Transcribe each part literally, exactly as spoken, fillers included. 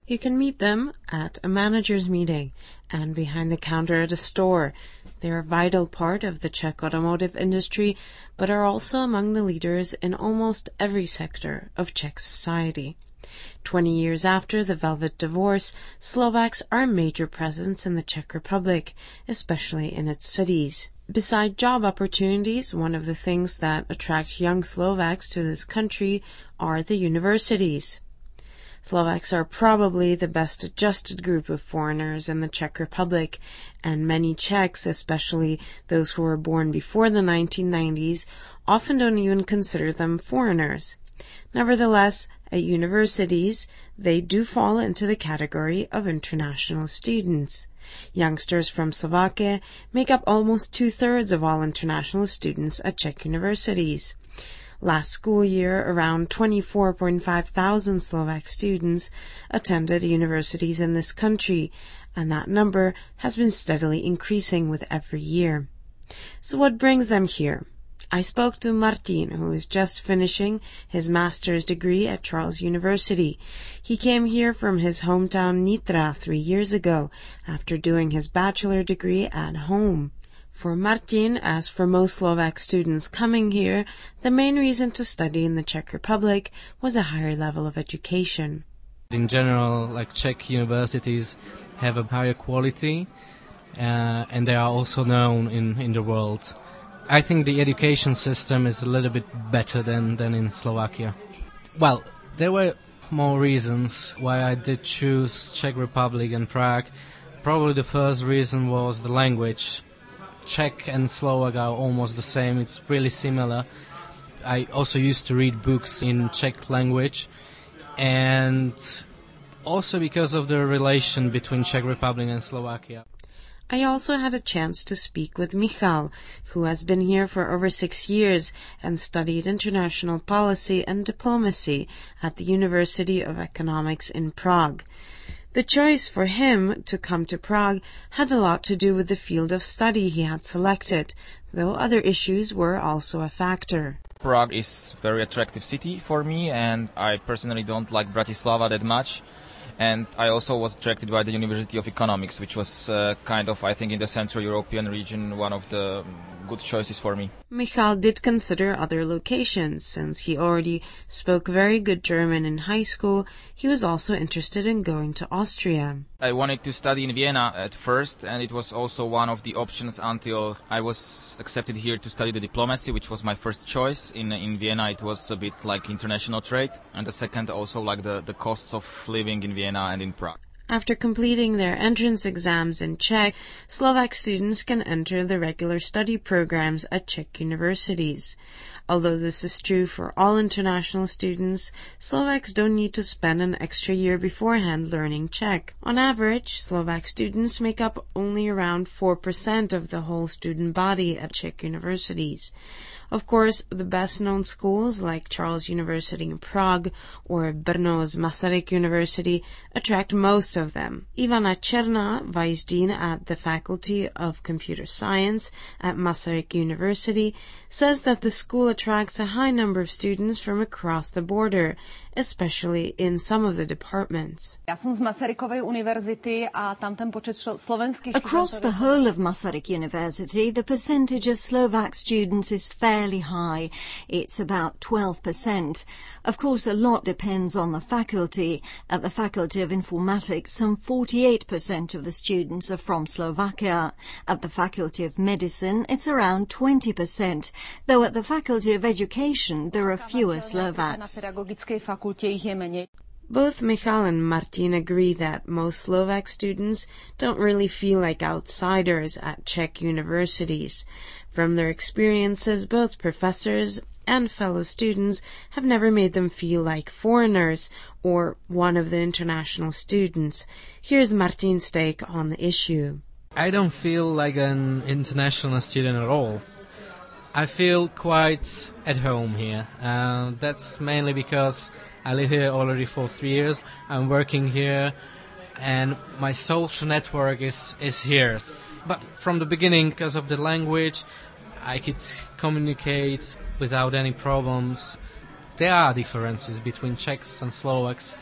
You can meet them at a manager's meeting and behind the counter at a store. They're a vital part of the Czech automotive industry, but are also among the leaders in almost every sector of Czech society. Twenty years after the Velvet Divorce, Slovaks are a major presence in the Czech Republic, especially in its cities. Beside job opportunities, one of the things that attract young Slovaks to this country are the universities. Slovaks are probably the best adjusted group of foreigners in the Czech Republic, and many Czechs, especially those who were born before the nineteen nineties, often don't even consider them foreigners. Nevertheless, at universities, they do fall into the category of international students. Youngsters from Slovakia make up almost two-thirds of all international students at Czech universities. Last school year, around twenty-four point five thousand Slovak students attended universities in this country, and that number has been steadily increasing with every year. So what brings them here? I spoke to Martin, who is just finishing his master's degree at Charles University. He came here from his hometown Nitra three years ago, after doing his bachelor degree at home. For Martin, as for most Slovak students coming here, the main reason to study in the Czech Republic was a higher level of education. In general, like Czech universities have a higher quality, uh, and they are also known in, in the world. I think the education system is a little bit better than, than in Slovakia. Well, there were more reasons why I did choose Czech Republic and Prague. Probably the first reason was the language. Czech and Slovak are almost the same. It's really similar. I also used to read books in Czech language, and also because of the relation between Czech Republic and Slovakia. I also had a chance to speak with Michal, who has been here for over six years and studied international policy and diplomacy at the University of Economics in Prague. The choice for him to come to Prague had a lot to do with the field of study he had selected, though other issues were also a factor. Prague is a very attractive city for me, and I personally don't like Bratislava that much. And I also was attracted by the University of Economics, which was uh, kind of, I think, in the Central European region, one of the good choices for me. Michal did consider other locations. Since he already spoke very good German in high school, he was also interested in going to Austria. I wanted to study in Vienna at first, and it was also one of the options until I was accepted here to study the diplomacy, which was my first choice. In in Vienna, it was a bit like international trade, and the second also like the, the costs of living in Vienna and in Prague. After completing their entrance exams in Czech, Slovak students can enter the regular study programs at Czech universities. Although this is true for all international students, Slovaks don't need to spend an extra year beforehand learning Czech. On average, Slovak students make up only around four percent of the whole student body at Czech universities. Of course, the best-known schools like Charles University in Prague or Brno's Masaryk University attract most of them. Ivana Černá, vice dean at the Faculty of Computer Science at Masaryk University, says that the school attracts a high number of students from across the border, especially in some of the departments. Across the whole of Masaryk University, the percentage of Slovak students is fairly high. It's about twelve percent. Of course, a lot depends on the faculty. At the Faculty of Informatics, some forty-eight percent of the students are from Slovakia. At the Faculty of Medicine, it's around twenty percent, though at the Faculty of Education, there are fewer Slovaks. Both Michal and Martin agree that most Slovak students don't really feel like outsiders at Czech universities. From their experiences, both professors and fellow students have never made them feel like foreigners or one of the international students. Here's Martin's take on the issue. I don't feel like an international student at all. I feel quite at home here. Uh, that's mainly because I live here already for three years. I'm working here, and my social network is, is here. But from the beginning, because of the language, I could communicate without any problems. There are differences between Czechs and Slovaks,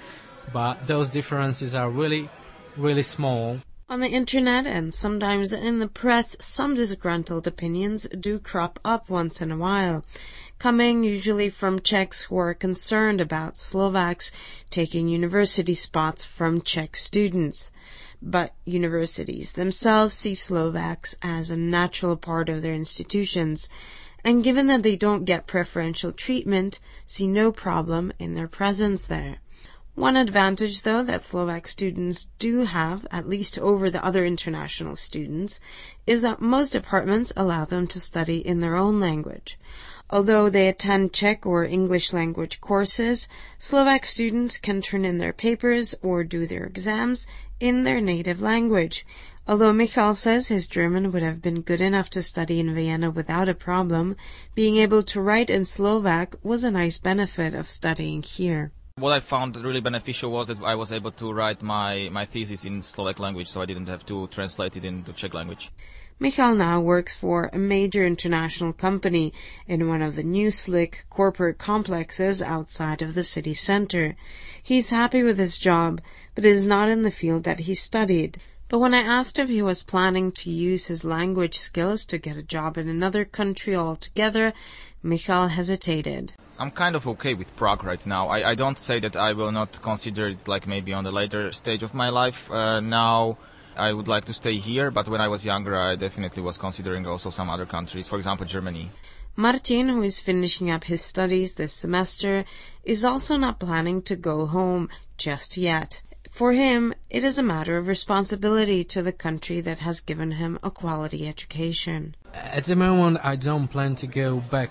but those differences are really, really small. On the internet and sometimes in the press, some disgruntled opinions do crop up once in a while, coming usually from Czechs who are concerned about Slovaks taking university spots from Czech students. But universities themselves see Slovaks as a natural part of their institutions, and given that they don't get preferential treatment, see no problem in their presence there. One advantage, though, that Slovak students do have, at least over the other international students, is that most departments allow them to study in their own language. Although they attend Czech or English language courses, Slovak students can turn in their papers or do their exams in their native language. Although Michal says his German would have been good enough to study in Vienna without a problem, being able to write in Slovak was a nice benefit of studying here. What I found really beneficial was that I was able to write my, my thesis in Slovak language, so I didn't have to translate it into Czech language. Michal now works for a major international company in one of the new slick corporate complexes outside of the city center. He's happy with his job, but it is not in the field that he studied. But when I asked if he was planning to use his language skills to get a job in another country altogether, Michal hesitated. I'm kind of okay with Prague right now. I, I don't say that I will not consider it like maybe on the later stage of my life. Uh, now I would like to stay here, but when I was younger I definitely was considering also some other countries, for example Germany. Martin, who is finishing up his studies this semester, is also not planning to go home just yet. For him, it is a matter of responsibility to the country that has given him a quality education. At the moment, I don't plan to go back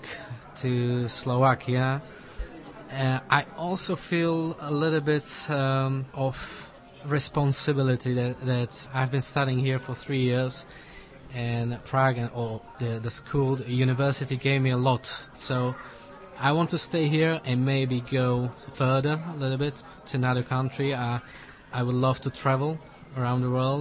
to Slovakia. Uh, I also feel a little bit um, of responsibility that, that I've been studying here for three years, and Prague and or the, the school, the university gave me a lot. So I want to stay here and maybe go further a little bit to another country. Uh, I would love to travel around the world.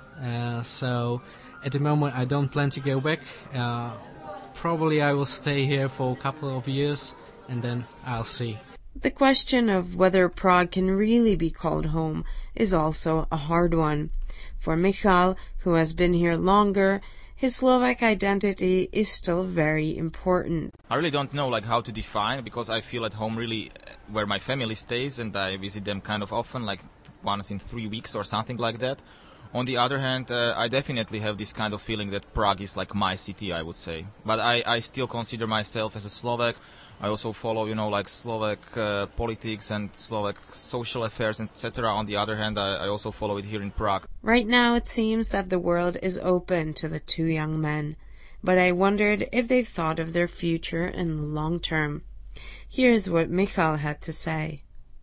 Uh, so at the moment I don't plan to go back. Uh, probably I will stay here for a couple of years and then I'll see. The question of whether Prague can really be called home is also a hard one. For Michal, who has been here longer, his Slovak identity is still very important. I really don't know like how to define, because I feel at home really where my family stays and I visit them kind of often, like once in three weeks or something like that. On the other hand, uh, I definitely have this kind of feeling that Prague is like my city, I would say. But I, I still consider myself as a Slovak. I also follow, you know, like Slovak uh, politics and Slovak social affairs, et cetera. On the other hand, I, I also follow it here in Prague. Right now, it seems that the world is open to the two young men. But I wondered if they've thought of their future in the long term. Here's what Michal had to say.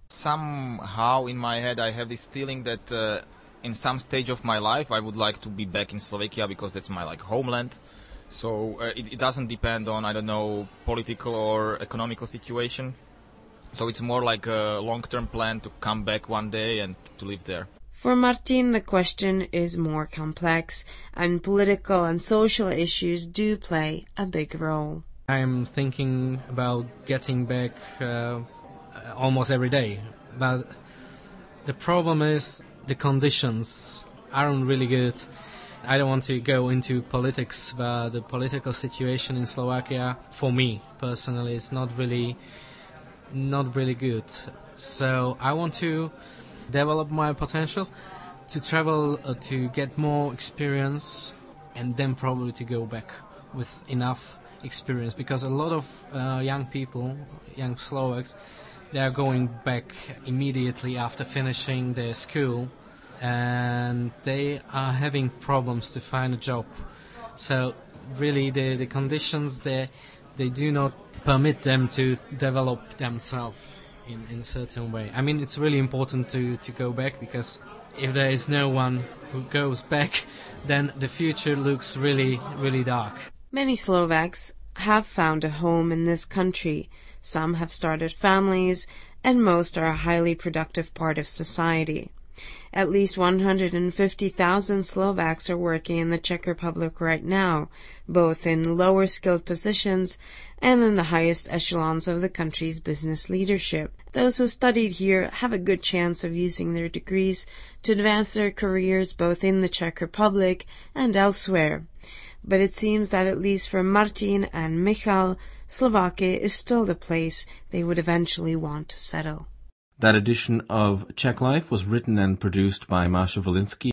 Somehow in my head I have this feeling that uh, in some stage of my life I would like to be back in Slovakia, because that's my like homeland. So uh, it, it doesn't depend on, I don't know, political or economical situation. So it's more like a long-term plan to come back one day and to live there. For Martin, the question is more complex, and political and social issues do play a big role. I'm thinking about getting back uh, almost every day, but the problem is the conditions aren't really good. I don't want to go into politics, but the political situation in Slovakia, for me personally, is not really, not really good. So I want to develop my potential, to travel, uh, to get more experience, and then probably to go back with enough experience. Because a lot of uh, young people, young Slovaks, they are going back immediately after finishing their school, and they are having problems to find a job. So really the, the conditions there, they do not permit them to develop themselves in, in a certain way. I mean, it's really important to, to go back, because if there is no one who goes back, then the future looks really, really dark. Many Slovaks have found a home in this country. Some have started families, and most are a highly productive part of society. At least one hundred fifty thousand Slovaks are working in the Czech Republic right now, both in lower skilled positions and in the highest echelons of the country's business leadership. Those who studied here have a good chance of using their degrees to advance their careers both in the Czech Republic and elsewhere. But it seems that at least for Martin and Michal, Slovakia is still the place they would eventually want to settle. That edition of Czech Life was written and produced by Masha Volinsky